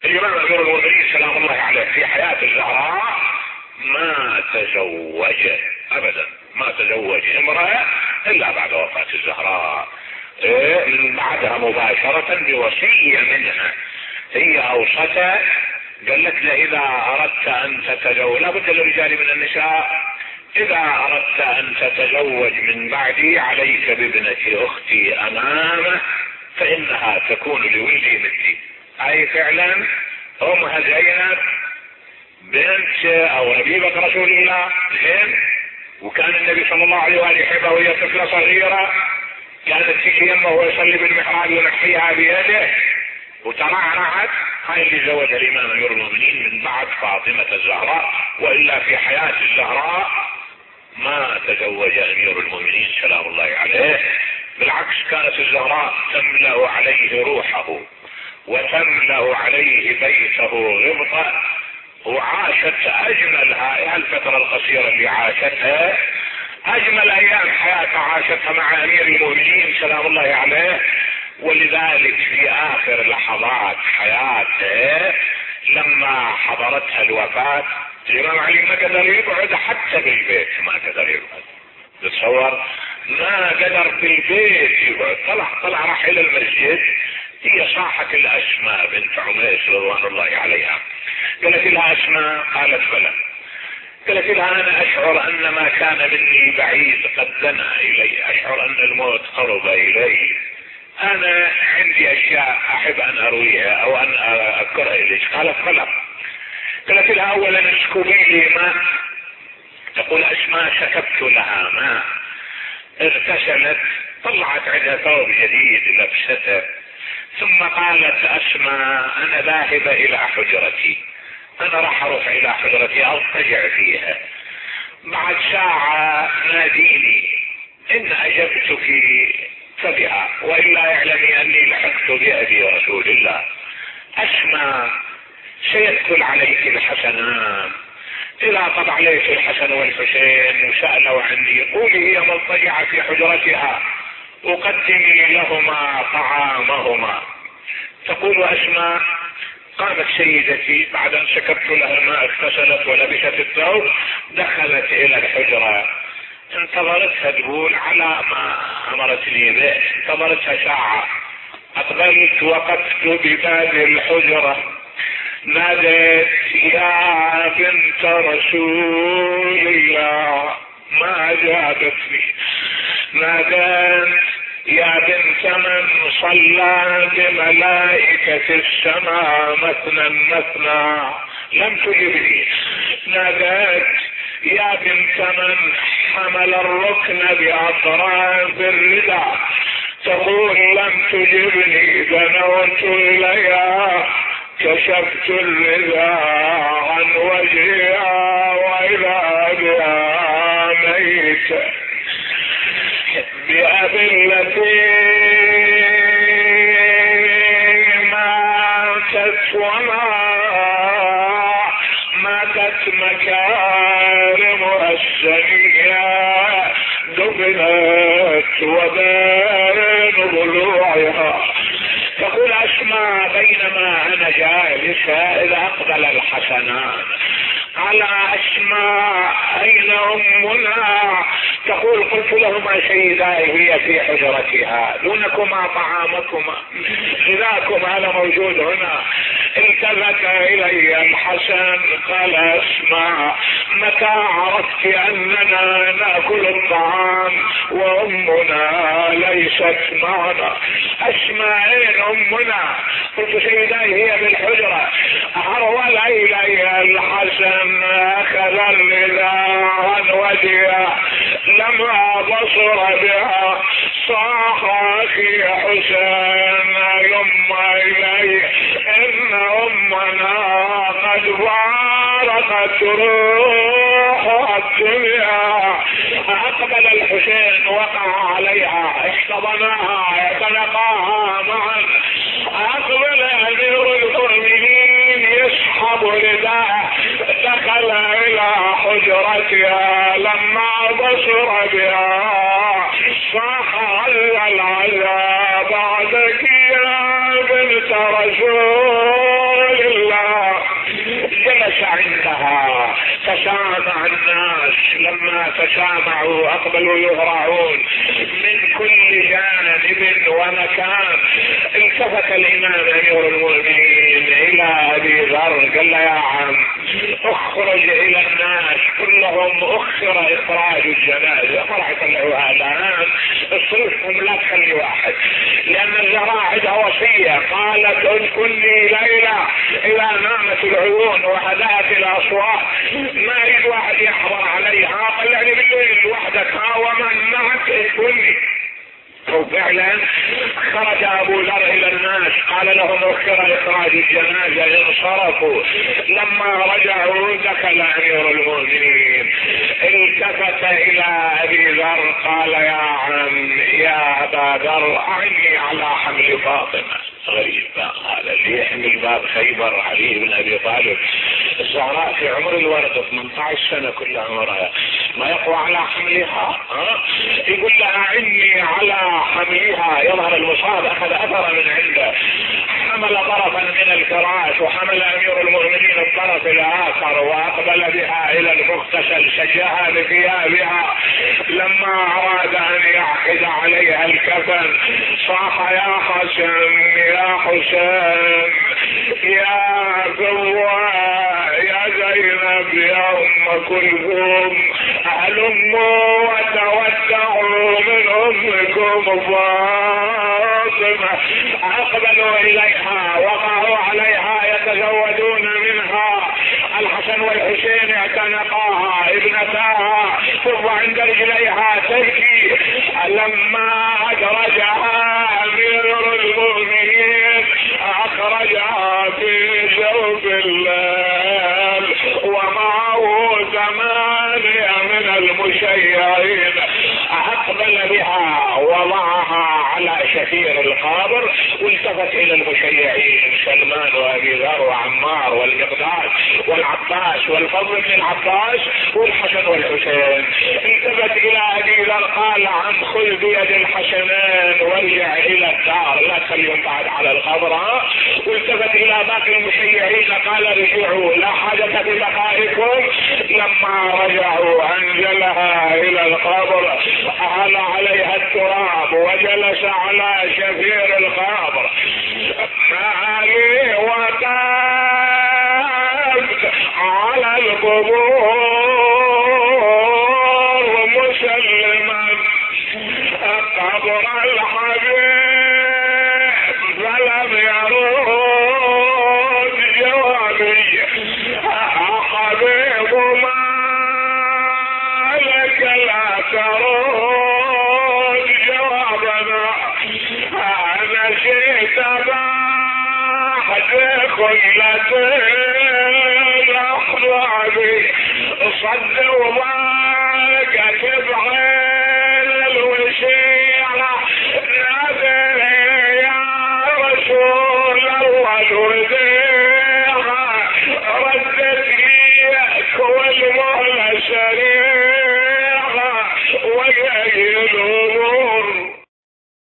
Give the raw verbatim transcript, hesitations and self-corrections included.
الإمام أمير المؤمنين سلام الله عليه في حياة الزهراء ما تزوج أبدا، ما تزوج امرأة إلا بعد وفاة الزهراء، من بعدها مباشرة بوصية منها هي أوصته، قالت له إذا أردت أن تتزوج، لا بد للرجال من النساء، إذا أردت أن تتزوج من بعدي عليك بابنة أختي أمامه فإنها تكون لولدي مثلي. أي فعلا أمها زينب بنت أو نبيبة رسول الله زين، وكان النبي صلى الله عليه وآله يحبها وهي طفلة صغيرة، كانت تجي يمه وهو يصلي بالمحراب ينحيها بيده وترعرعت. هاي اللي زوجها الإمام أمير المؤمنين من بعد فاطمة الزهراء، وإلا في حياة الزهراء ما تزوج أمير المؤمنين سلام الله عليه. بالعكس كانت الزهراء تملأ عليه روحه وتملأ عليه بيته غبطة، وعاشت أجمل هاي الفترة القصيرة اللي عاشتها، أجمل أيام حياتها عاشتها مع أمير المؤمنين سلام الله عليه. ولذلك في آخر لحظات حياته لما حضرتها الوفاة الإمام علي ما قدر يقعد حتى بالبيت، ما قدر يقعد، تصور ما قدر بالبيت يقعد، طلع طلع راح إلى المسجد. هي صاحت الأسماء بنت عميس رضوان الله عليها، قالت لها أسماء، قالت بلى، قالت لها أنا أشعر أن ما كان مني بعيد قد دنا إلي، أشعر أن الموت قرب إلي، أنا عندي أشياء أحب أن أرويها أو أن أذكرها إليك. قالت بلى. قالت لها أولا اسكبي لي ماء. تقول أسماء شكبت لها ماء، اغتسلت، طلعت عندها ثوب جديد لبسته، ثم قالت أسماء أنا ذاهبة إلى حجرتي، أنا راح أروح إلى حجرتي أضطجع فيها، بعد ساعة ناديني إن أجبتك فبها وإلا اعلمي أني لحقت بأبي رسول الله. أسماء سيدخل عليك الحسنان، إذا طبع عليك الحسن والحسين وسألوا عني قولي هي مضطجعة في حجرتها أقدمي لهما طعامهما. تقول أسماء قامت سيدتي بعد أن سكبت لها الماء اغتسلت ولبست الثوب، دخلت إلى الحجرة، انتظرتها تقول على ما أمرتني به، انتظرتها ساعة، أقبلت وقفت بباب الحجرة، ناديت يا بنت رسول الله، ما جابتني، ناديت يا بنت من صلى بملائكة السماء مثنى مثنى، لم تجبني، ناديت يا بنت من حمل الركن بأطراف الردى، تقول لم تجبني، دنوت إليها كشفت الردى عن وجهها وإذا بها ميت، بأبي التي ماتت وما ماتت مكارم السنية، دفنت وبين ضلوعها. تقول أسماء بينما أنا جالسة إذا أقبل الحسنان على أسماء أين أمنا؟ تقول قلت لهما سيداي هي في حجرتها، دونكما طعامكما، غذاكما أنا موجود هنا. التفت إلي الحسن قال أسماء متى عرفت أننا نأكل الطعام وأمنا ليست معنا؟ أسماء أين أمنا؟ قلت سيداي هي بالحجرة. أروى إلي الحسن أخذ النداء عن وجهها، لما بصر بها صاح أخي حسين يم إليه إن أمنا قد فارقت روح الدنيا. أقبل الحسين وقع عليها احتضناها يتلقاها معا، أقبل أمير المؤمنين يسحب رداءه، دخل إلى حجرتها، لما بصر بها صاح على العذاب بعدك يا بنت رسول تسامع الناس، لما تسامعوا اقبلوا يهرعون من كل جانب ومكان. التفت الامام امير المؤمنين الى ابي ذر قال له: يا عم اخرج الى الناس كلهم، اخر اخراج الجنازه، ما راح يطلعوها الان، اصرفهم لا تخلي واحد، لان الزهراء عندها وصيه قالت: اسكني ليله اذا نامت العيون وهدأت الاصوات، ما اريد واحد يحضر عليها، طلعني بالليل وحدك ومن معك اسكني. وفعلا خرج ابو ذر الى الناس قال لهم: اخر اخراج الجنازه، انصرفوا. لما رجعوا دخل امير المؤمنين، التفت الى ابي ذر قال: يا عم يا ابا ذر اعني على حمل فاطمه. غريب هذا اللي يحمل باب خيبر علي بن ابي طالب، الزهراء في عمر الورد ثمانية عشر سنه كل عمرها، ما يقوى على حملها. ها يقول لها: اعني على حملها. يظهر المصاب اخذ اثر من عنده، حمل طرفا من الفراش وحمل امير المؤمنين الطرف الاخر واقبل بها الى المغتسل، شجها بثيابها. لما اراد ان يعقد عليها الكفن صاح: يا حسن يا حسين يا فواه يا زينب يا ام كلثوم، هلموا وتودعوا من امكم فاطمه. اقبلوا اليها وقعوا عليها يتزودون منها. الحسن والحسين اعتنقاها ابنتاها ثم عند رجليها تبكي. لما ادرجها امير المؤمنين اخرجها في جوف الليل ومعه ثمانية من المشيعين، اقبل بها وضعها على شفير القبر، والتفت الى المشيعين سلمان وابي ذر وعمار والمقداد والعباس والفضل بن العباس والحسن والحسين. التفت الى ابي ذر قال: عم خذ بيد الحسنين وارجع الى الدار، لا تخليهم بعد على القبر. والتفت الى باقي المشيعين قال: رجعوا لا حاجة ببقائكم. لما رجعوا انزلها الى القبر، اهل عليها التراب وجلس على شفير القبر. مالي وقفت على القبور مسلما قبر الحبيب فلم يرد جوابي. حبيب ما لك لا ترد جوابنا، انا شئت بعد خلة الاحباب صد وما